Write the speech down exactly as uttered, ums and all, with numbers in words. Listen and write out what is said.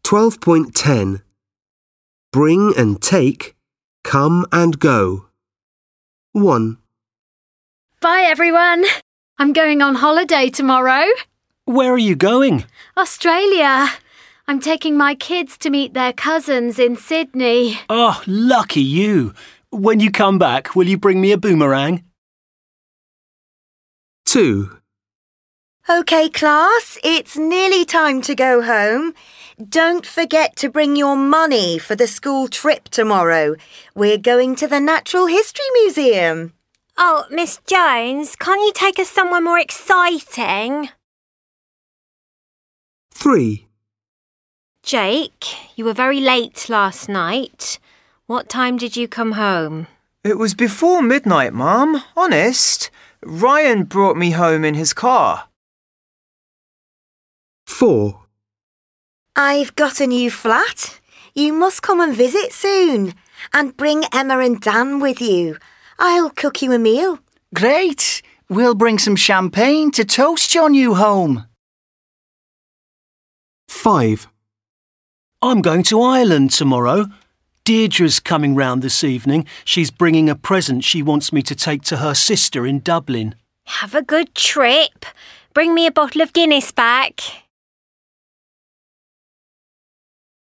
twelve point ten. Bring and take, come and go. one. Bye, everyone. I'm going on holiday tomorrow. Where are you going? Australia. I'm taking my kids to meet their cousins in Sydney. Oh, lucky you. When you come back, will you bring me a boomerang? two. OK, class, it's nearly time to go home. Don't forget to bring your money for the school trip tomorrow. We're going to the Natural History Museum. Oh, Miss Jones, can't you take us somewhere more exciting? three. Jake, you were very late last night. What time did you come home? It was before midnight, Mum. Honest. Ryan brought me home in his car. four. I've got a new flat. You must come and visit soon. And bring Emma and Dan with you. I'll cook you a meal. Great. We'll bring some champagne to toast your new home. five. I'm going to Ireland tomorrow. Deirdre's coming round this evening. She's bringing a present she wants me to take to her sister in Dublin. Have a good trip. Bring me a bottle of Guinness back.